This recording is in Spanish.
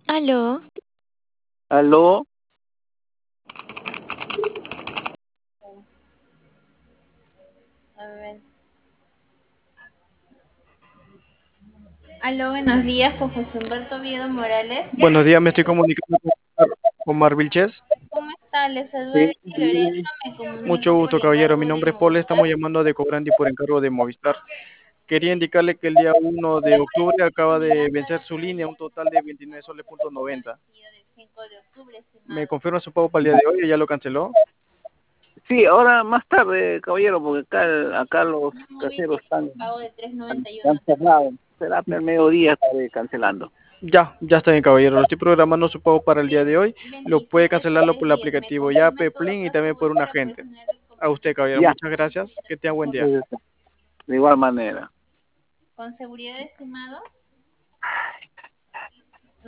Aló, Aló, a ver. Aló, buenos días, con José Humberto Oviedo Morales. buenos días, me estoy comunicando con Mar Vilches. ¿Cómo está? Le saluda Sí, Betty Lorenzo, me mucho comunico por gusto, caballero. encargo Mi de nombre es Paul, estamos Movistar. llamando de Cobrandi por encargo de Movistar. Quería indicarle que el día 1 de octubre acaba de vencer su línea, un total de 29 soles punto 90. Del 5 de octubre, ¿Me estimado. confirma su pago para el día de hoy o ya lo canceló? sí, ahora más tarde, caballero, porque acá los Una Movistar caseros hizo están, un pago de están 3,91. cerrados. Será el mediodía estaré cancelando. Ya está bien, caballero. Lo estoy programando su pago para el día de hoy. Lo puede 27 cancelarlo soles por el 10. Me aplicativo confirma Yape, en todo Plin y caso también por un para poder agente. generar el A usted, complemento caballero, de ya, la muchas gracias. Que tenga buen día. tarjeta. De igual manera. Con seguridad, estimado.